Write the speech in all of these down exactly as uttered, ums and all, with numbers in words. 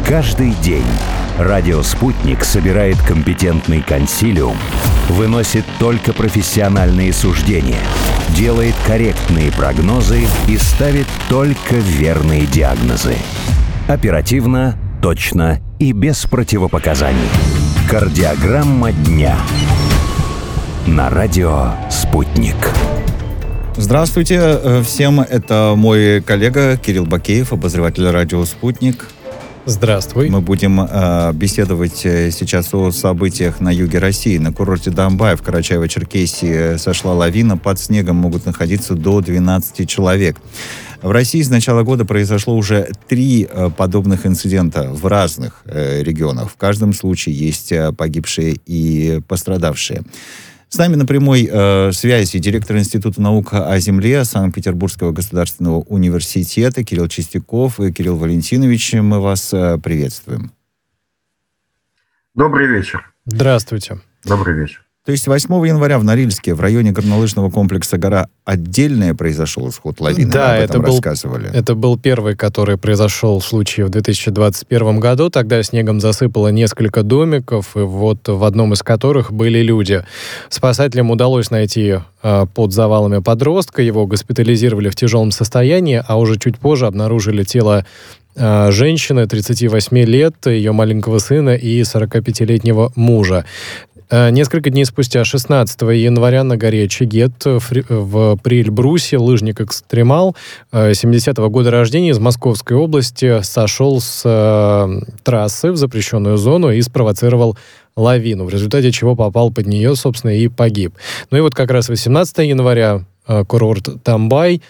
Каждый день радио «Спутник» собирает компетентный консилиум, выносит только профессиональные суждения, делает корректные прогнозы и ставит только верные диагнозы. Оперативно, точно и без противопоказаний. Кардиограмма дня на радио «Спутник». Здравствуйте всем, это мой коллега Кирилл Бакеев, обозреватель радио «Спутник». Здравствуй. Мы будем э, беседовать сейчас о событиях на юге России. На курорте Домбай в Карачаево-Черкесии сошла лавина. Под снегом могут находиться до двенадцати человек. В России с начала года произошло уже три э, подобных инцидента в разных э, регионах. В каждом случае есть э, погибшие и пострадавшие. С нами на прямой э, связи директор Института наук о земле Санкт-Петербургского государственного университета Кирилл Чистяков. И, Кирилл Валентинович, мы вас э, приветствуем. Добрый вечер. Здравствуйте. Добрый вечер. То есть восьмого января в Норильске, в районе горнолыжного комплекса «Гора Отдельная» произошел исход лавины. Да, Вы об этом это был, рассказывали. Это был первый, который произошел в случае в две тысячи двадцать первом году. Тогда снегом засыпало несколько домиков, и вот в одном из которых были люди. Спасателям удалось найти э, под завалами подростка, его госпитализировали в тяжелом состоянии, а уже чуть позже обнаружили тело э, женщины тридцати восьми лет, ее маленького сына и сорокапятилетнего мужа. Несколько дней спустя, шестнадцатого января, на горе Чегет в При-Эльбрусе лыжник-экстремал семидесятого года рождения из Московской области сошел с э, трассы в запрещенную зону и спровоцировал лавину, в результате чего попал под нее, собственно, и погиб. Ну и вот как раз восемнадцатого января э, курорт Домбай.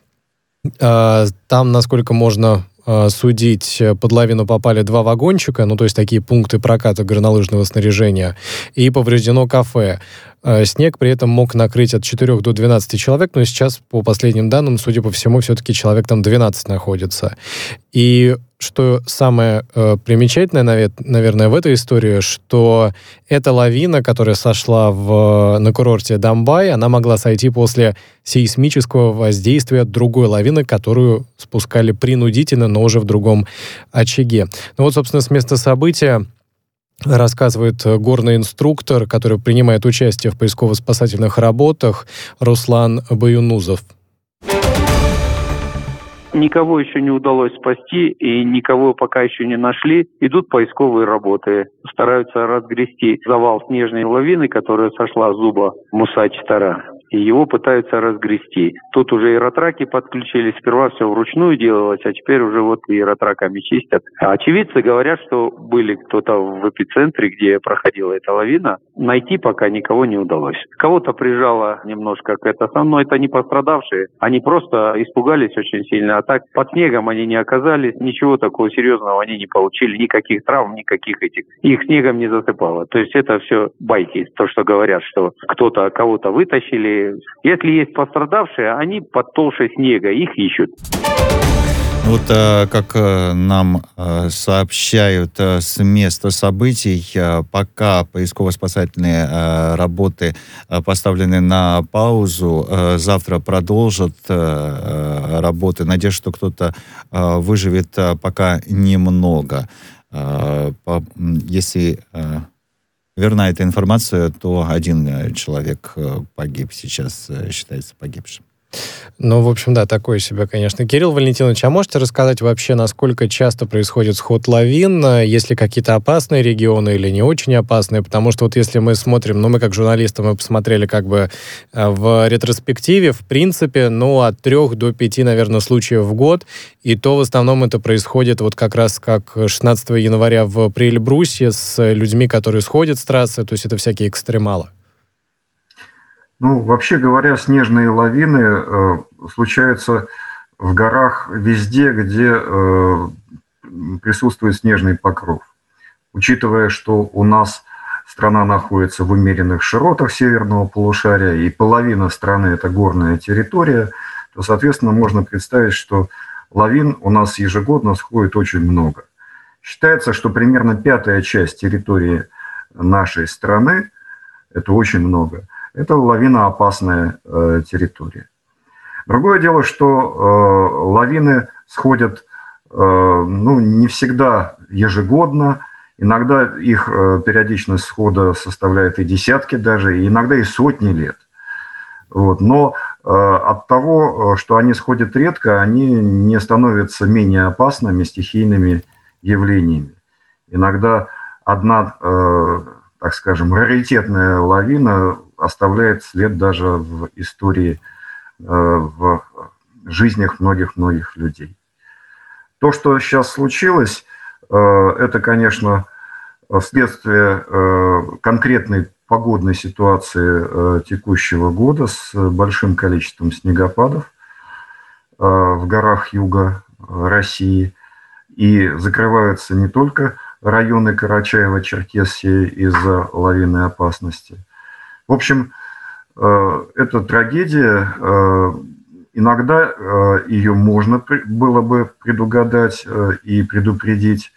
Э, там, насколько можно судить, под лавину попали два вагончика, ну, то есть такие пункты проката горнолыжного снаряжения, и повреждено кафе. Снег при этом мог накрыть от четырёх до двенадцати человек, но сейчас, по последним данным, судя по всему, все-таки человек там двенадцать находится. И что самое э, примечательное, наверное, в этой истории, что эта лавина, которая сошла в, на курорте Домбай, она могла сойти после сейсмического воздействия другой лавины, которую спускали принудительно, но уже в другом очаге. Ну вот, собственно, с места события рассказывает горный инструктор, который принимает участие в поисково-спасательных работах, Руслан Баюнузов. Никого еще не удалось спасти, и никого пока еще не нашли. Идут поисковые работы. Стараются разгрести завал снежной лавины, которая сошла с зуба Муса-Читара. И его пытаются разгрести. Тут уже аэротраки подключились. Сперва все вручную делалось, а теперь уже вот и аэротраками чистят. А очевидцы говорят, что были кто-то в эпицентре, где проходила эта лавина. Найти пока никого не удалось. Кого-то прижало немножко к это, но это не пострадавшие. Они просто испугались очень сильно. А так под снегом они не оказались. Ничего такого серьезного они не получили. Никаких травм, никаких этих. Их снегом не засыпало. То есть это все байки. То, что говорят, что кто-то кого-то вытащили. Если есть пострадавшие, они под толщей снега, их ищут. Вот э, как э, нам э, сообщают э, с места событий, э, пока поисково-спасательные э, работы э, поставлены на паузу, э, завтра продолжат э, работы. Надежда, что кто-то э, выживет, э, пока немного. Э, по, если э, верна эта информация, то один человек погиб, сейчас считается погибшим. Ну, в общем, да, такое себе, конечно. Кирилл Валентинович, а можете рассказать вообще, насколько часто происходит сход лавин? Есть ли какие-то опасные регионы или не очень опасные? Потому что вот если мы смотрим, ну, мы как журналисты, мы посмотрели как бы в ретроспективе, в принципе, ну, от трех до пяти, наверное, случаев в год. И то в основном это происходит вот как раз как шестнадцатого января в При-Эльбрусе с людьми, которые сходят с трассы, то есть это всякие экстремалы. Ну, вообще говоря, снежные лавины э, случаются в горах везде, где э, присутствует снежный покров. Учитывая, что у нас страна находится в умеренных широтах северного полушария, и половина страны – это горная территория, то, соответственно, можно представить, что лавин у нас ежегодно сходит очень много. Считается, что примерно пятая часть территории нашей страны – это очень много. Это лавиноопасная э, территория. Другое дело, что э, лавины сходят ну, не всегда ежегодно, иногда их периодичность схода составляет и десятки даже, и иногда и сотни лет. Вот. Но от того, что они сходят редко, они не становятся менее опасными стихийными явлениями. Иногда одна, так скажем, раритетная лавина оставляет след даже в истории, в жизнях многих-многих людей. То, что сейчас случилось, это, конечно, следствие конкретной погодной ситуации текущего года с большим количеством снегопадов в горах юга России. И закрываются не только районы Карачаево-Черкесии из-за лавинной опасности. В общем, эта трагедия, иногда ее можно было бы предугадать и предупредить,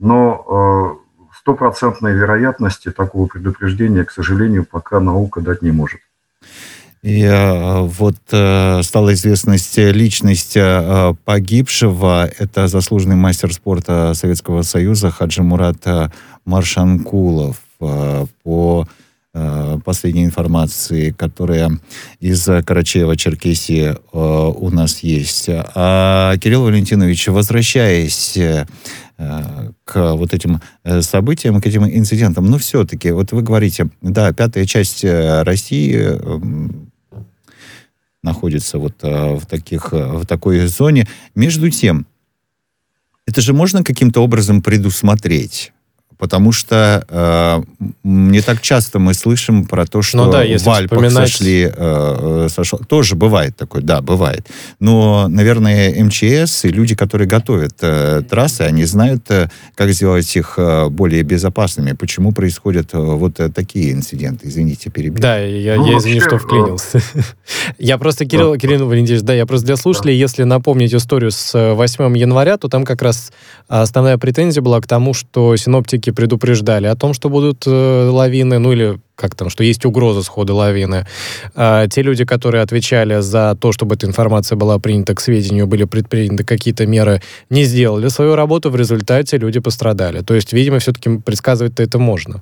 но стопроцентной вероятности такого предупреждения, к сожалению, пока наука дать не может. И э, вот э, стала известность личность э, погибшего. Это заслуженный мастер спорта Советского Союза Хаджимурат Маршанкулов. Э, по э, последней информации, которая из Карачаева-Черкесии э, у нас есть. А, Кирилл Валентинович, возвращаясь э, к вот этим событиям, к этим инцидентам, но все-таки, вот вы говорите, да, пятая часть России э, находится вот э, в, таких, в такой зоне. Между тем, это же можно каким-то образом предусмотреть? Потому что э, не так часто мы слышим про то, что ну да, в Альпах вспоминать... сошли... Э, сошло. Тоже бывает такое, да, бывает. Но, наверное, эм че эс и люди, которые готовят э, трассы, они знают, э, как сделать их э, более безопасными. Почему происходят э, вот э, такие инциденты? Извините, перебил. Да, я, ну, я вообще, извини, что вклинился. Я просто, Кирилл, Кирилл Валентинович, да, я просто для слушателей, если напомнить историю с восьмого января, то там как раз основная претензия была к тому, что синоптики предупреждали о том, что будут э, лавины, ну или как там, что есть угроза схода лавины. А те люди, которые отвечали за то, чтобы эта информация была принята к сведению, были предприняты какие-то меры, не сделали свою работу, в результате люди пострадали. То есть, видимо, все-таки предсказывать-то это можно.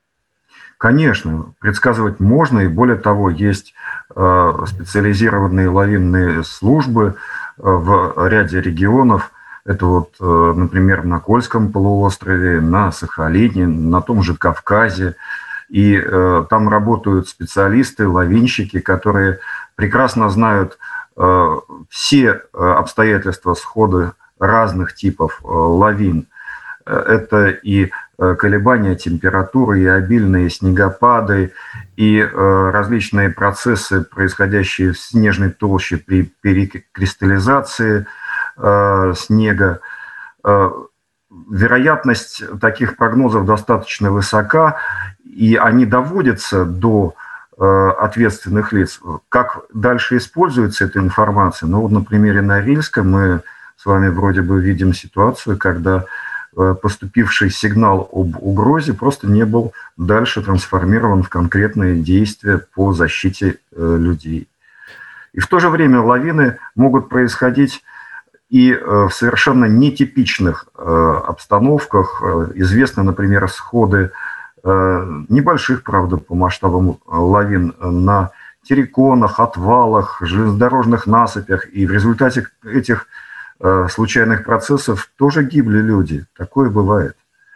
Конечно, предсказывать можно, и более того, есть э, специализированные лавинные службы э, в ряде регионов. Это вот, э, например, на Кольском полуострове, на Сахалине, на том же Кавказе. И э, там работают специалисты, лавинщики, которые прекрасно знают э, все э, обстоятельства схода разных типов э, лавин. Это и э, колебания температуры, и обильные снегопады, и э, различные процессы, происходящие в снежной толще при перекристаллизации э, снега. Э, вероятность таких прогнозов достаточно высока, и они доводятся до э, ответственных лиц. Как дальше используется эта информация? Ну, вот на примере Норильска мы с вами вроде бы видим ситуацию, когда э, поступивший сигнал об угрозе просто не был дальше трансформирован в конкретные действия по защите э, людей. И в то же время лавины могут происходить и э, в совершенно нетипичных э, обстановках. Э, известны, например, сходы небольших, правда, по масштабам лавин на терриконах, отвалах, железнодорожных насыпях. И в результате этих э, случайных процессов тоже гибли люди. Такое бывает.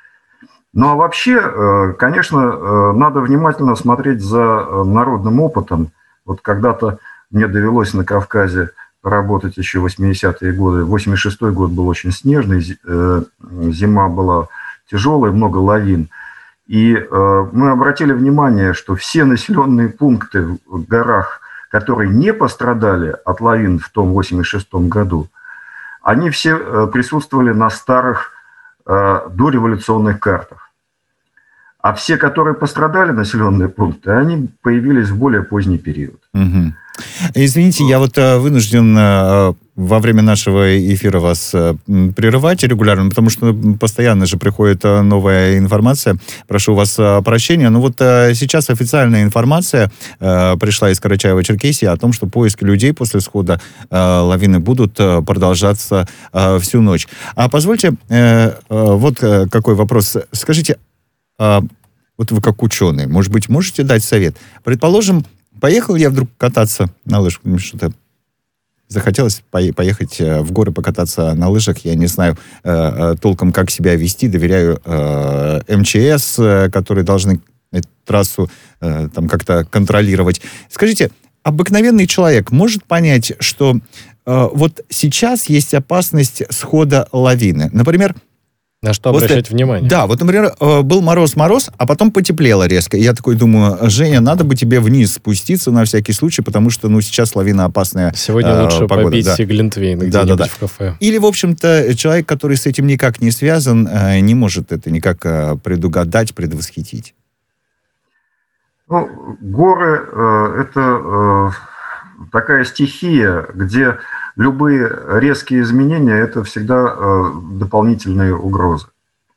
Ну а вообще, э, конечно, э, надо внимательно смотреть за народным опытом. Вот когда-то мне довелось на Кавказе поработать еще в восьмидесятые годы. восемьдесят шестой год был очень снежный, э, зима была тяжелая, много лавин. И э, мы обратили внимание, что все населенные пункты в горах, которые не пострадали от лавин в том восемьдесят шестом году, они все э, присутствовали на старых э, дореволюционных картах. А все, которые пострадали, населенные пункты, они появились в более поздний период. Угу. Извините, я вот вынужден во время нашего эфира вас прерывать регулярно, потому что постоянно же приходит новая информация. Прошу вас прощения. Но вот сейчас официальная информация пришла из Карачаево-Черкесии о том, что поиски людей после схода лавины будут продолжаться всю ночь. А позвольте, вот какой вопрос. Скажите, вот вы как ученый, может быть, можете дать совет? Предположим, поехал я вдруг кататься на лыжах, что-то захотелось поехать в горы покататься на лыжах, я не знаю толком, как себя вести, доверяю эм че эс, которые должны эту трассу там как-то контролировать. Скажите, обыкновенный человек может понять, что вот сейчас есть опасность схода лавины? Например, на что после... обращать внимание? Да, вот, например, был мороз-мороз, а потом потеплело резко. И я такой думаю, Женя, надо бы тебе вниз спуститься на всякий случай, потому что, ну, сейчас лавина опасная. Сегодня э, лучше погода, попить да. глинтвейн где-нибудь да, да, да. в кафе. Или, в общем-то, человек, который с этим никак не связан, э, не может это никак э, предугадать, предвосхитить. Ну, горы э, — это э, такая стихия, где любые резкие изменения – это всегда э, дополнительные угрозы.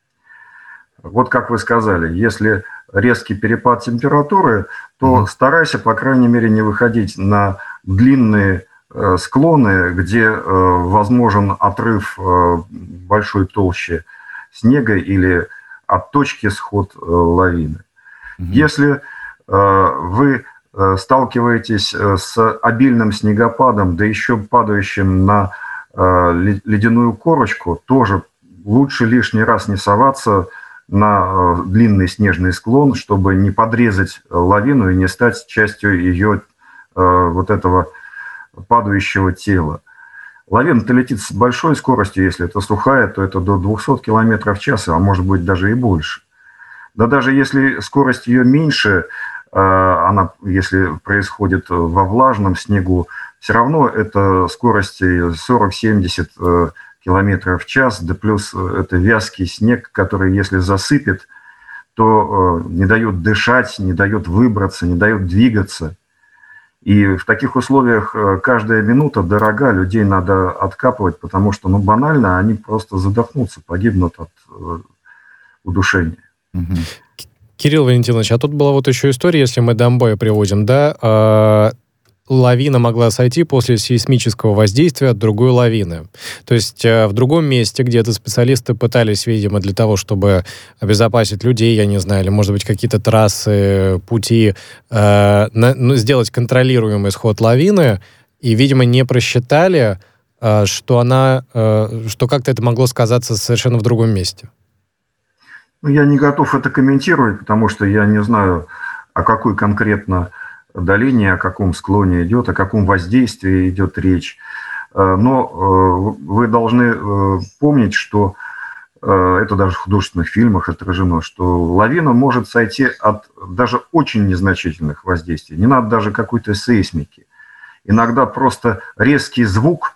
Вот как вы сказали, если резкий перепад температуры, то mm-hmm. старайся, по крайней мере, не выходить на длинные э, склоны, где э, возможен отрыв э, большой толщи снега или от точки сход э, лавины. Mm-hmm. Если э, вы сталкиваетесь с обильным снегопадом, да еще падающим на э, ледяную корочку, тоже лучше лишний раз не соваться на э, длинный снежный склон, чтобы не подрезать лавину и не стать частью ее э, вот этого падающего тела. Лавина-то летит с большой скоростью, если это сухая, то это до двухсот километров в час, а может быть даже и больше. Да даже если скорость ее меньше, она, если происходит во влажном снегу, все равно это скорости сорок-семьдесят километров в час, да плюс это вязкий снег, который, если засыпет, то не дает дышать, не дает выбраться, не дает двигаться. И в таких условиях каждая минута дорога, людей надо откапывать, потому что, ну, банально, они просто задохнутся, погибнут от удушения. Угу. Кирилл Валентинович, а тут была вот еще история, если мы Домбай приводим, да, э, лавина могла сойти после сейсмического воздействия от другой лавины. То есть э, в другом месте где-то специалисты пытались, видимо, для того, чтобы обезопасить людей, я не знаю, или, может быть, какие-то трассы, пути, э, на, ну, сделать контролируемый сход лавины, и, видимо, не просчитали, э, что она, э, что как-то это могло сказаться совершенно в другом месте. Ну, я не готов это комментировать, потому что я не знаю, о какой конкретно долине, о каком склоне идет, о каком воздействии идет речь. Но вы должны помнить, что это даже в художественных фильмах отражено, что лавина может сойти от даже очень незначительных воздействий. Не надо даже какой-то сейсмики. Иногда просто резкий звук,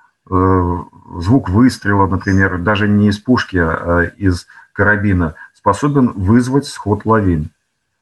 звук выстрела, например, даже не из пушки, а из карабина, способен вызвать сход лавины.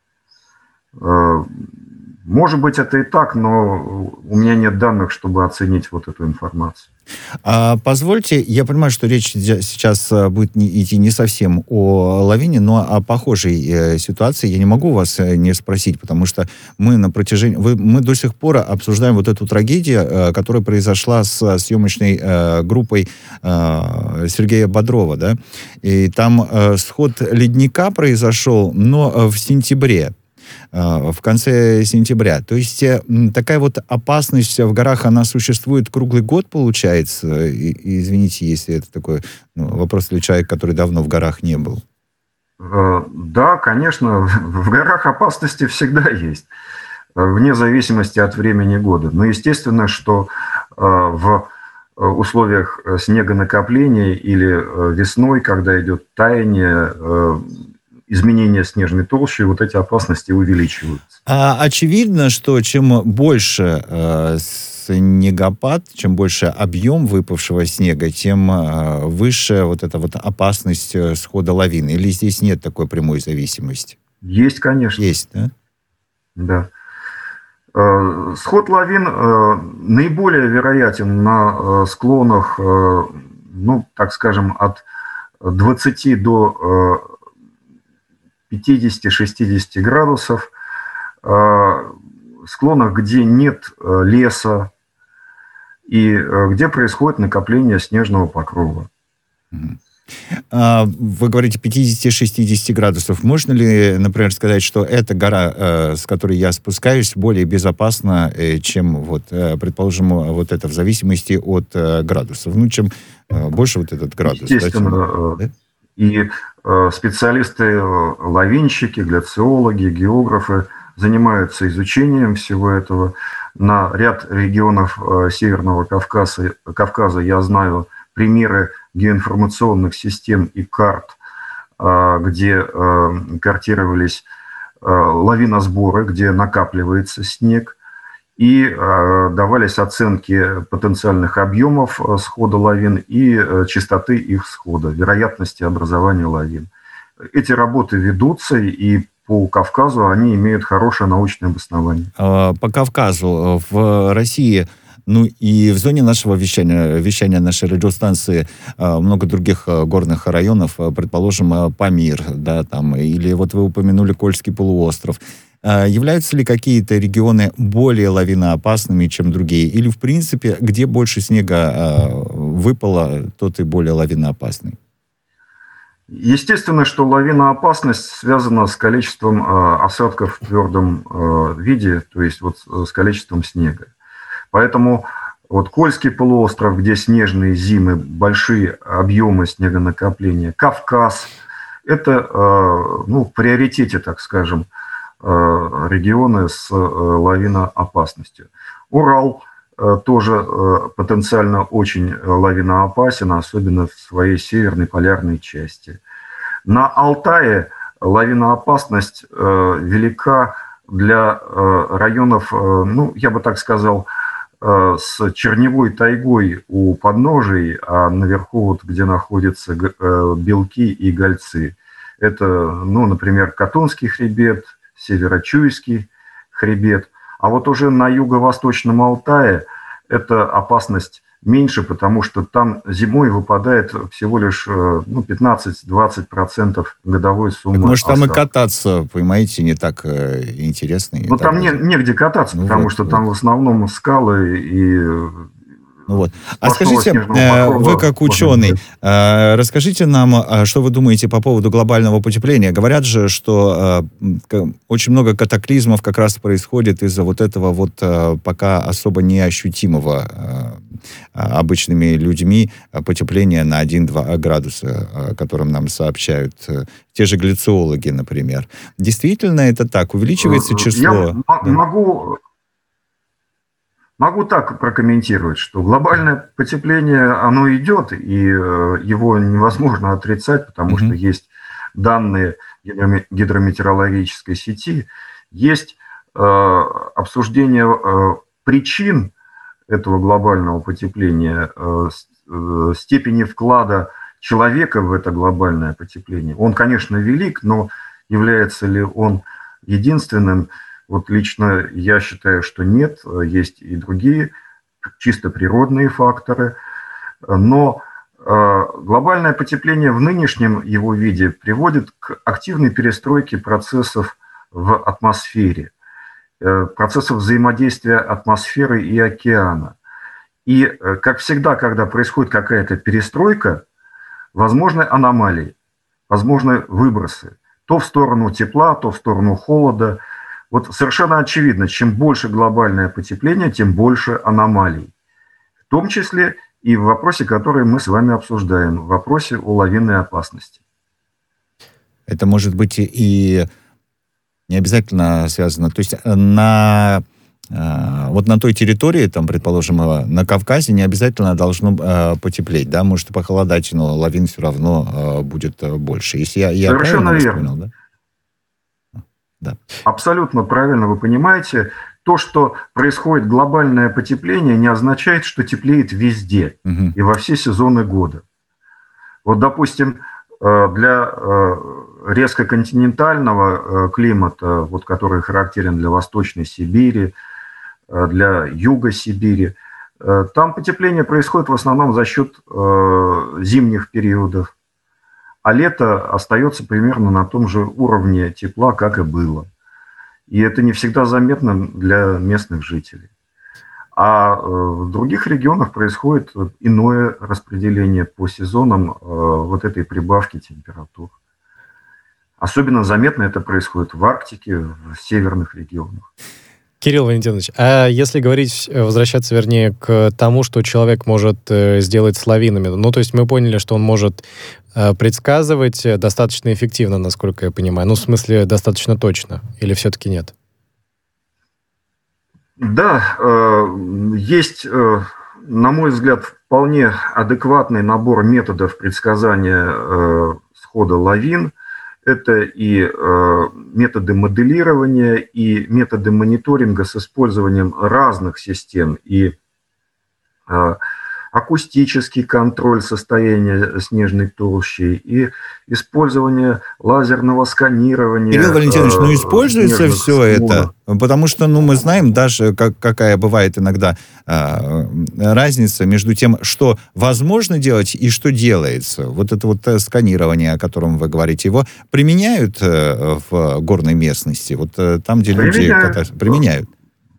Может быть, это и так, но у меня нет данных, чтобы оценить вот эту информацию. А, позвольте, я понимаю, что речь сейчас будет не, идти не совсем о лавине, но о похожей э, ситуации. Я не могу вас э, не спросить, потому что мы на протяжении... Вы, мы до сих пор обсуждаем вот эту трагедию, э, которая произошла с съемочной э, группой э, Сергея Бодрова, да? И там э, сход ледника произошел, но в сентябре. В конце сентября. То есть такая вот опасность в горах, она существует круглый год, получается? И, и, извините, если это такой ну, вопрос для человека, который давно в горах не был. Да, конечно, в горах опасности всегда есть, вне зависимости от времени года. Но естественно, что в условиях снегонакопления или весной, когда идет таяние, изменения снежной толщи, вот эти опасности увеличиваются. А, очевидно, что чем больше э, снегопад, чем больше объем выпавшего снега, тем э, выше вот эта вот опасность схода лавины. Или здесь нет такой прямой зависимости? Есть, конечно. Есть, да? Да. Сход лавин наиболее вероятен на склонах, ну, так скажем, от двадцати до пятидесяти-шестидесяти градусов, склонах, где нет леса и где происходит накопление снежного покрова. Вы говорите пятьдесят-шестьдесят градусов. Можно ли, например, сказать, что эта гора, с которой я спускаюсь, более безопасна, чем, вот, предположим, вот это в зависимости от градусов? Ну, чем больше вот этот градус. Естественно. Да? И специалисты, лавинщики, гляциологи, географы занимаются изучением всего этого. На ряд регионов Северного Кавказа, Кавказа я знаю примеры геоинформационных систем и карт, где картировались лавиносборы, где накапливается снег, и давались оценки потенциальных объемов схода лавин и частоты их схода, вероятности образования лавин. Эти работы ведутся, и по Кавказу они имеют хорошее научное обоснование. По Кавказу в России... Ну и в зоне нашего вещания, вещания нашей радиостанции много других горных районов, предположим, Памир, да, там, или вот вы упомянули Кольский полуостров. Являются ли какие-то регионы более лавиноопасными, чем другие? Или, в принципе, где больше снега выпало, тот и более лавиноопасный? Естественно, что лавиноопасность связана с количеством осадков в твердом виде, то есть вот с количеством снега. Поэтому вот Кольский полуостров, где снежные зимы, большие объемы снегонакопления, Кавказ – это ну, в приоритете, так скажем, регионы с лавиноопасностью. Урал тоже потенциально очень лавиноопасен, особенно в своей северной полярной части. На Алтае лавиноопасность велика для районов, ну, я бы так сказал, с черневой тайгой у подножий, а наверху, вот, где находятся Белки и Гольцы. Это, ну, например, Катунский хребет, Северо-Чуйский хребет. А вот уже на юго-восточном Алтае эта опасность меньше, потому что там зимой выпадает всего лишь ну, пятнадцать-двадцать процентов годовой суммы. Так, может, осадков. Там и кататься, понимаете, не так э, интересно. Ну, там не, негде кататься, ну, потому вот, что вот. Там в основном скалы и... Ну вот. А скажите, э, вы как ученый, э, расскажите нам, э, что вы думаете по поводу глобального потепления. Говорят же, что э, очень много катаклизмов как раз происходит из-за вот этого вот э, пока особо неощутимого э, обычными людьми потепления на один-два градуса, о котором нам сообщают э, те же гляциологи, например. Действительно это так? Увеличивается число? Я да? могу... Могу так прокомментировать, что глобальное потепление, оно идет, и его невозможно отрицать, потому mm-hmm. что есть данные гидрометеорологической сети, есть э, обсуждение э, причин этого глобального потепления, э, э, степени вклада человека в это глобальное потепление. Он, конечно, велик, но является ли он единственным? Вот лично я считаю, что нет, есть и другие чисто природные факторы, но глобальное потепление в нынешнем его виде приводит к активной перестройке процессов в атмосфере, процессов взаимодействия атмосферы и океана. И, как всегда, когда происходит какая-то перестройка, возможны аномалии, возможны выбросы, то в сторону тепла, то в сторону холода. Вот совершенно очевидно, чем больше глобальное потепление, тем больше аномалий. В том числе и в вопросе, который мы с вами обсуждаем, в вопросе о лавинной опасности. Это может быть и не обязательно связано. То есть на, вот на той территории, там, предположим, на Кавказе не обязательно должно потеплеть, да? Может похолодать, но лавин все равно будет больше. Если я, я Совершенно верно. Понял, да? Да. Абсолютно правильно вы понимаете. То, что происходит глобальное потепление, не означает, что теплеет везде угу. и во все сезоны года. Вот, допустим, для резко континентального климата, вот, который характерен для Восточной Сибири, для юга Сибири. Там потепление происходит в основном за счет зимних периодов, а лето остается примерно на том же уровне тепла, как и было. И это не всегда заметно для местных жителей. А в других регионах происходит иное распределение по сезонам вот этой прибавки температур. Особенно заметно это происходит в Арктике, в северных регионах. Кирилл Валентинович, а если говорить, возвращаться, вернее, к тому, что человек может сделать с лавинами, ну, то есть мы поняли, что он может предсказывать достаточно эффективно, насколько я понимаю, ну, в смысле, достаточно точно, или все-таки нет? Да, есть, на мой взгляд, вполне адекватный набор методов предсказания схода лавин. Это и э, методы моделирования, и методы мониторинга с использованием разных систем, и э, акустический контроль состояния снежной толщи, и использование лазерного сканирования. Кирилл Валентинович, э, ну используется все смог. это? Потому что, ну, мы знаем даже, как, какая бывает иногда э, разница между тем, что возможно делать и что делается. Вот это вот сканирование, о котором вы говорите, его применяют э, в горной местности? Вот э, там, где применяют. люди катаются, применяют?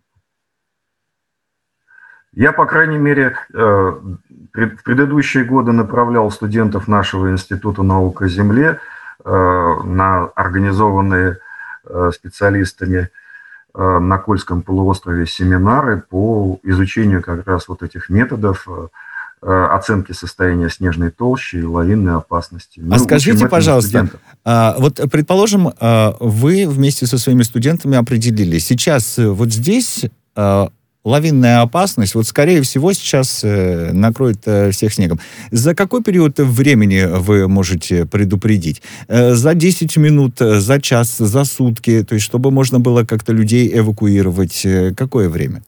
Я, по крайней мере, в предыдущие годы направлял студентов нашего Института наук о Земле на организованные специалистами на Кольском полуострове семинары по изучению как раз вот этих методов оценки состояния снежной толщи и лавинной опасности. Мы а скажите, пожалуйста, а, вот, предположим, а, вы вместе со своими студентами определили, сейчас вот здесь... А, лавинная опасность, вот, скорее всего, сейчас э, накроет э, всех снегом. За какой период времени вы можете предупредить? Э, за десять минут, за час, за сутки? То есть, чтобы можно было как-то людей эвакуировать? Э, какое время?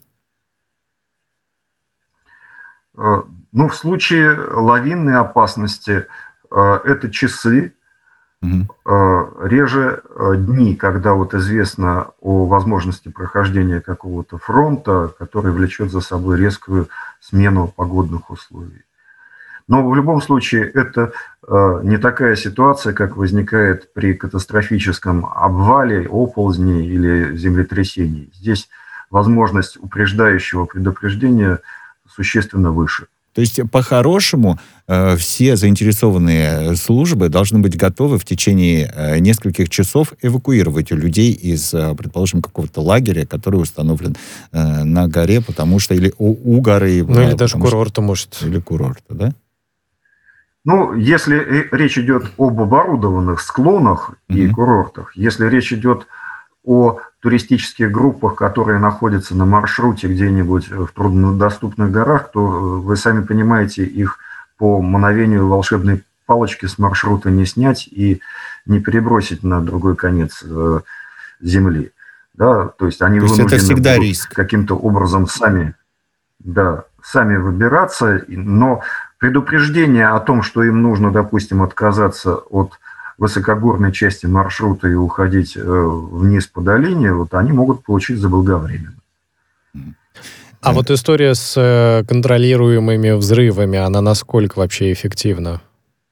Э, ну, в случае лавинной опасности э, это часы, угу. реже дни, когда вот известно о возможности прохождения какого-то фронта, который влечет за собой резкую смену погодных условий. Но в любом случае это не такая ситуация, как возникает при катастрофическом обвале, оползне или землетрясении. Здесь возможность упреждающего предупреждения существенно выше. То есть, по-хорошему, э, все заинтересованные службы должны быть готовы в течение э, нескольких часов эвакуировать людей из, э, предположим, какого-то лагеря, который установлен э, на горе, потому что... Или у, у горы... Ну, или даже курорта, что, может. Или курорта, да? Ну, если речь идет об оборудованных склонах mm-hmm. и курортах, если речь идет о туристических группах, которые находятся на маршруте где-нибудь в труднодоступных горах, то вы сами понимаете, их по мановению волшебной палочки с маршрута не снять и не перебросить на другой конец э, земли. Да? То есть они то есть вынуждены это всегда риск. Каким-то образом сами, да, сами выбираться, но предупреждение о том, что им нужно, допустим, отказаться от высокогорной части маршрута и уходить э, вниз по долине, вот они могут получить заблаговременно. А вот история с э, контролируемыми взрывами, она насколько вообще эффективна?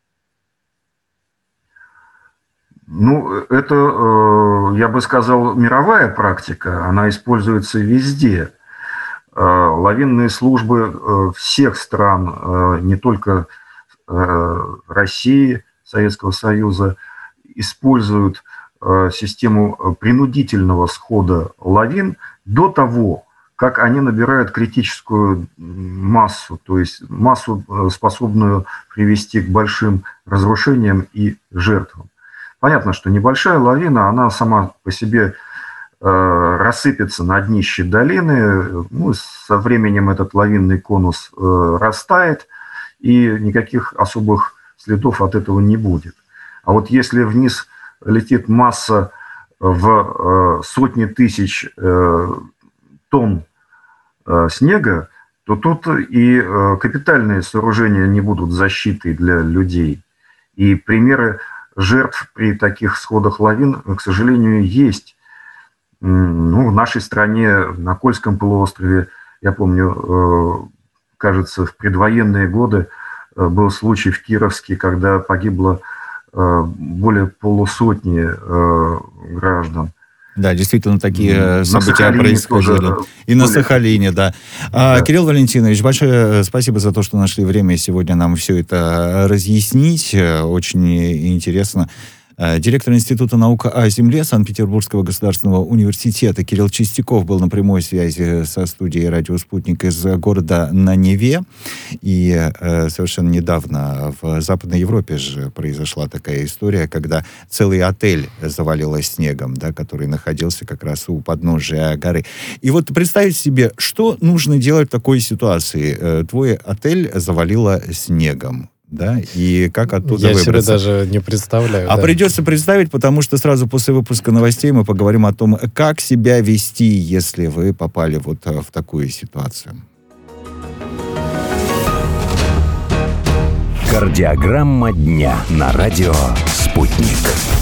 Ну, это, э, я бы сказал, мировая практика, она используется везде. Э, лавинные службы э, всех стран, э, не только э, России, Советского Союза, используют э, систему принудительного схода лавин до того, как они набирают критическую массу, то есть массу, способную привести к большим разрушениям и жертвам. Понятно, что небольшая лавина, она сама по себе э, рассыпется на днище долины, ну, со временем этот лавинный конус э, растает, и никаких особых следов от этого не будет. А вот если вниз летит масса в э, сотни тысяч э, тонн э, снега, то тут и э, капитальные сооружения не будут защитой для людей. И примеры жертв при таких сходах лавин, к сожалению, есть. Ну, в нашей стране, на Кольском полуострове, я помню, кажется, в предвоенные годы был случай в Кировске, когда погибло более полусотни граждан. Да, действительно, такие на события Сахалине происходили. И на Сахалине, да. А, да. Кирилл Валентинович, большое спасибо за то, что нашли время сегодня нам все это разъяснить. Очень интересно. Директор Института наук о земле Санкт-Петербургского государственного университета Кирилл Чистяков был на прямой связи со студией «Радио Спутник» из города на Неве. И э, совершенно недавно в Западной Европе же произошла такая история, когда целый отель завалило снегом, да, который находился как раз у подножия горы. И вот представить себе, что нужно делать в такой ситуации. Э, твой отель завалило снегом. Да, и как оттуда Я выбраться. себе даже не представляю. А да. придется представить, потому что сразу после выпуска новостей мы поговорим о том, как себя вести, если вы попали вот в такую ситуацию. Кардиограмма дня на радио «Спутник».